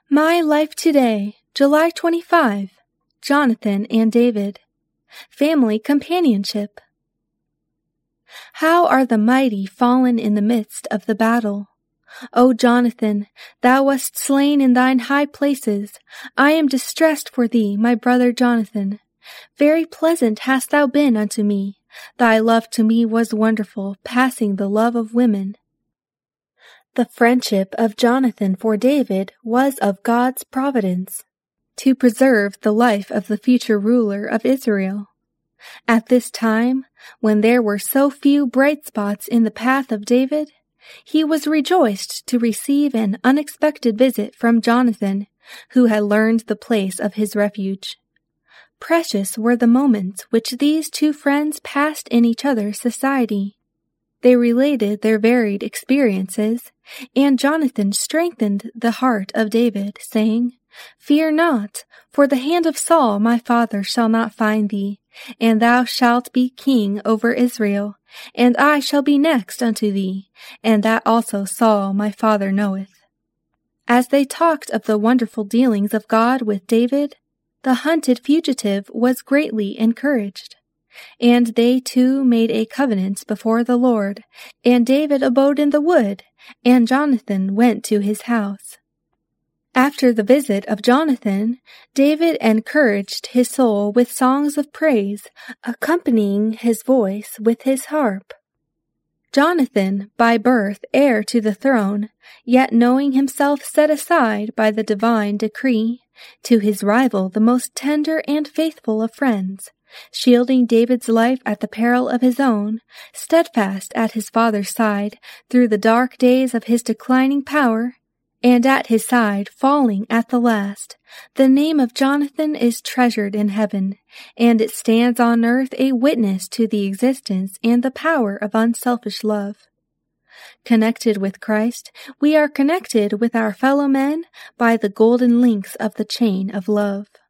My Life Today, July 25. Jonathan and David. Family Companionship. How are the mighty fallen in the midst of the battle! O Jonathan, thou wast slain in thine high places. I am distressed for thee, my brother Jonathan. Very pleasant hast thou been unto me. Thy love to me was wonderful, passing the love of women. The friendship of Jonathan for David was of God's providence, to preserve the life of the future ruler of Israel. At this time, when there were so few bright spots in the path of David, he was rejoiced to receive an unexpected visit from Jonathan, who had learned the place of his refuge. Precious were the moments which these two friends passed in each other's society. They related their varied experiences, and Jonathan strengthened the heart of David, saying, "Fear not, for the hand of Saul my father shall not find thee, and thou shalt be king over Israel, and I shall be next unto thee, and that also Saul my father knoweth." As they talked of the wonderful dealings of God with David, the hunted fugitive was greatly encouraged. And they too made a covenant before the Lord, and David abode in the wood, and Jonathan went to his house. After the visit of Jonathan, David encouraged his soul with songs of praise, accompanying his voice with his harp. Jonathan, by birth heir to the throne, yet knowing himself set aside by the divine decree, to his rival the most tender and faithful of friends, shielding David's life at the peril of his own, steadfast at his father's side through the dark days of his declining power, and at his side falling at the last, the name of Jonathan is treasured in heaven, and it stands on earth a witness to the existence and the power of unselfish love. Connected with Christ, we are connected with our fellow men by the golden links of the chain of love.